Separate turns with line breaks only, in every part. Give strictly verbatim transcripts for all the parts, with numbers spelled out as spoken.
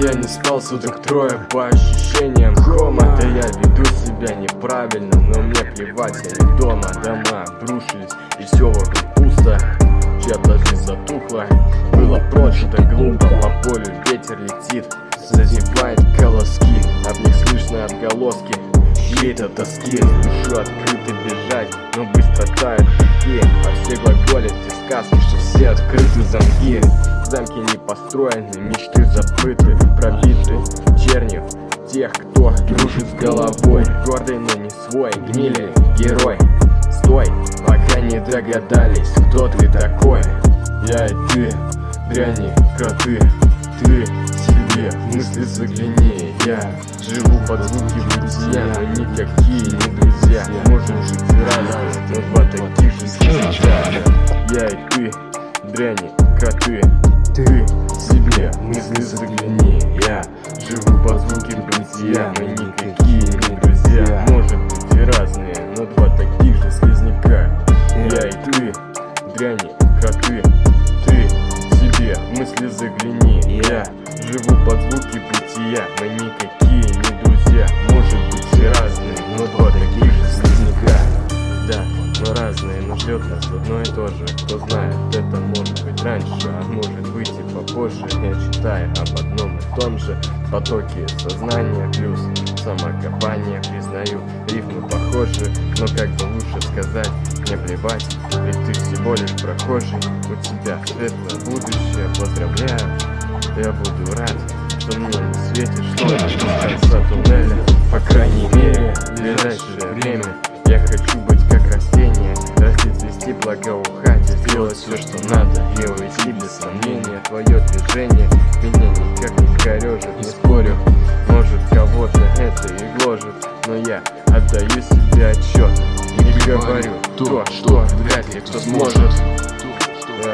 я не спал суток трое, по ощущениям кома. Да я веду себя неправильно, но мне плевать, я не дома. Дома обрушились, и все вокруг пусто. Чья-то жизнь затухла, было прожито глупо. По полю ветер летит, зазевает колоски, от них слышно отголоски чьей-то тоски. Душу открыто бежать, но быстро тают пути. А все глаголят те сказки, что все открыты замки. Замки не построены, мечты забыты, пробиты чернью тех, кто дружит с головой. Гордый, но не свой, гнили герой. Стой, пока не догадались, кто ты такой. Я и ты, дряни, кроты. Ты себе в мысли загляни. Я живу под звуки бытия, но никакие не друзья. Можем жить разом, но два таких же слеза. Я и ты, дряни, кроты. Ты себе в мысли загляни. Я живу под звуки бытия, но никакие не друзья. Может быть и разные, но два таких же слизняка. Я и ты, дряни, кроты. Ты себе в мысли загляни. Я живу под звуки бытия, мы никакие не друзья. Может быть и разные, но два таких же слизняка. Да, мы разные, но ждет нас одно и то же. Кто знает, это может быть раньше, а может быть и попозже. Я читаю об одном и том же потоке сознания плюс самокопание. Признаю, рифмы похожи, но как бы лучше сказать, мне плевать, ведь ты всего лишь прохожий. У тебя светлое будущее, поздравляю. Я буду рад, что мне не светит что-то с конца туннеля. По крайней мере, в ближайшее время я хочу быть как растение, расти, цвести, благоухать и сделать все, что надо, и уйти без сомнения. Твое движение меня никак не корежит, не спорю. Может, кого-то это и гложет, но я отдаю себе отчет и говорю то, что вряд ли кто сможет. Да.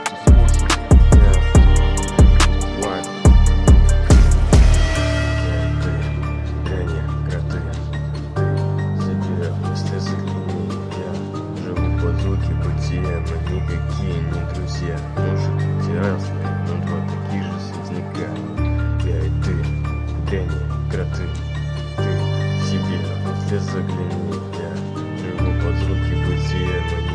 Звуки бытия, но никакие не друзья. Может быть и разные, но два таких же слизняка. Я и ты, дряни, кроты. Ты себе в мысли загляни. Я живу под звуки бытия, но